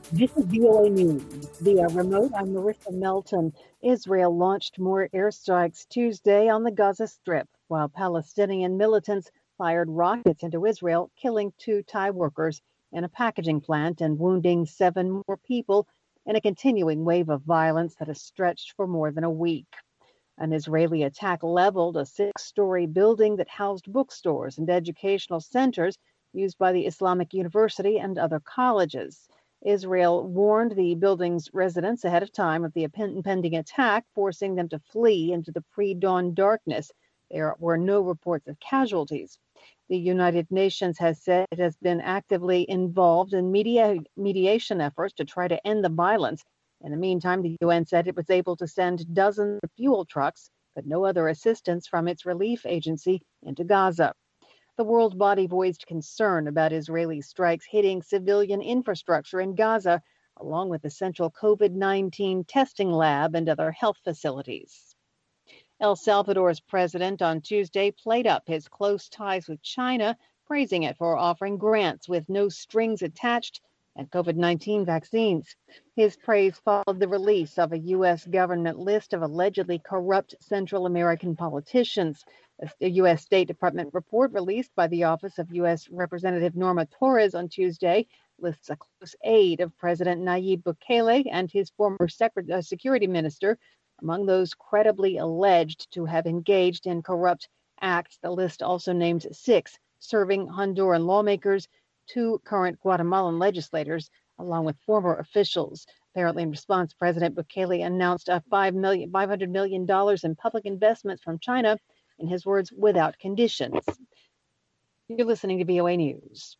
This is VOA News. Via remote, I'm Marissa Melton. Israel launched more airstrikes Tuesday on the Gaza Strip, while Palestinian militants fired rockets into Israel, killing 2 Thai workers in a packaging plant and wounding 7 more people in a continuing wave of violence that has stretched for more than a week. An Israeli attack leveled a 6-story building that housed bookstores and educational centers used by the Islamic University and other colleges. Israel warned the building's residents ahead of time of the impending attack, forcing them to flee into the pre-dawn darkness. There were no reports of casualties. The United Nations has said it has been actively involved in mediation efforts to try to end the violence. In the meantime, the UN said it was able to send dozens of fuel trucks, but no other assistance from its relief agency into Gaza. The world body voiced concern about Israeli strikes hitting civilian infrastructure in Gaza, along with the central COVID-19 testing lab and other health facilities. El Salvador's president on Tuesday played up his close ties with China, praising it for offering grants with no strings attached and COVID-19 vaccines. His praise followed the release of a U.S. government list of allegedly corrupt Central American politicians. A U.S. State Department report released by the Office of U.S. Representative Norma Torres on Tuesday lists a close aide of President Nayib Bukele and his former security minister among those credibly alleged to have engaged in corrupt acts. The list also names 6 serving Honduran lawmakers, 2 current Guatemalan legislators, along with former officials. Apparently, in response, President Bukele announced a $500 million in public investments from China, in his words, without conditions. You're listening to VOA News.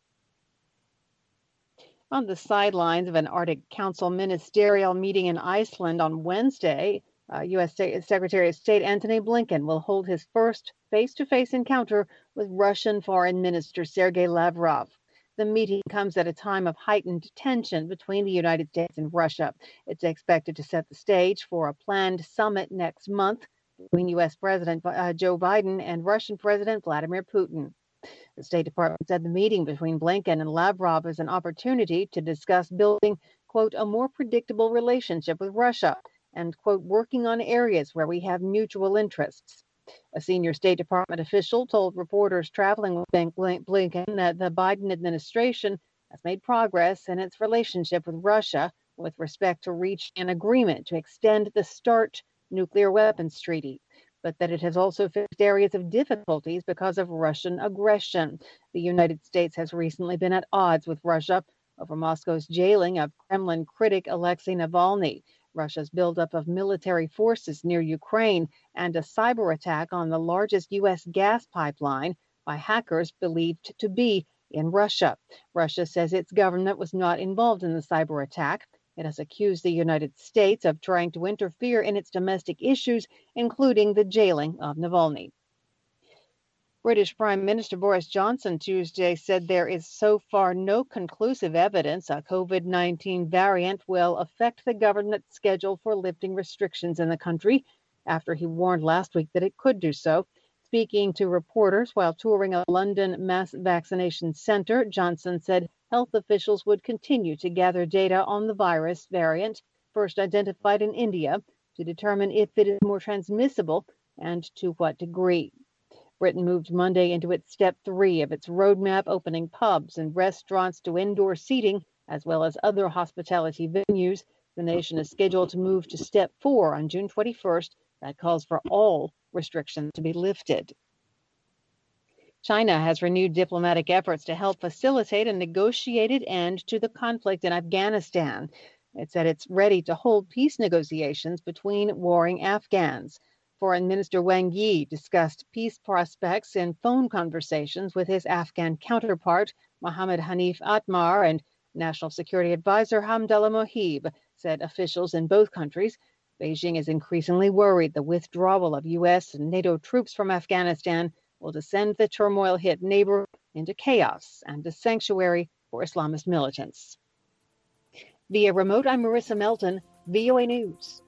On the sidelines of an Arctic Council ministerial meeting in Iceland on Wednesday, U.S. Secretary of State Antony Blinken will hold his first face-to-face encounter with Russian Foreign Minister Sergei Lavrov. The meeting comes at a time of heightened tension between the United States and Russia. It's expected to set the stage for a planned summit next month between U.S. President Joe Biden and Russian President Vladimir Putin. The State Department said the meeting between Blinken and Lavrov is an opportunity to discuss building, quote, a more predictable relationship with Russia and, quote, working on areas where we have mutual interests. A senior State Department official told reporters traveling with Blinken that the Biden administration has made progress in its relationship with Russia with respect to reaching an agreement to extend the START nuclear weapons treaty, but that it has also faced areas of difficulties because of Russian aggression. The United States has recently been at odds with Russia over Moscow's jailing of Kremlin critic Alexei Navalny, Russia's buildup of military forces near Ukraine, and a cyber attack on the largest U.S. gas pipeline by hackers believed to be in Russia. Russia says its government was not involved in the cyber attack. It has accused the United States of trying to interfere in its domestic issues, including the jailing of Navalny. British Prime Minister Boris Johnson Tuesday said there is so far no conclusive evidence a COVID-19 variant will affect the government's schedule for lifting restrictions in the country, after he warned last week that it could do so. Speaking to reporters while touring a London mass vaccination center, Johnson said health officials would continue to gather data on the virus variant, first identified in India, to determine if it is more transmissible and to what degree. Britain moved Monday into its step 3 of its roadmap, opening pubs and restaurants to indoor seating, as well as other hospitality venues. The nation is scheduled to move to step 4 on June 21st. That calls for all restrictions to be lifted. China has renewed diplomatic efforts to help facilitate a negotiated end to the conflict in Afghanistan. It said it's ready to hold peace negotiations between warring Afghans. Foreign Minister Wang Yi discussed peace prospects in phone conversations with his Afghan counterpart, Mohammad Hanif Atmar, and National Security Advisor Hamdallah Mohib, said officials in both countries. Beijing is increasingly worried the withdrawal of U.S. and NATO troops from Afghanistan will descend the turmoil-hit neighbor into chaos and a sanctuary for Islamist militants. Via remote, I'm Marissa Melton, VOA News.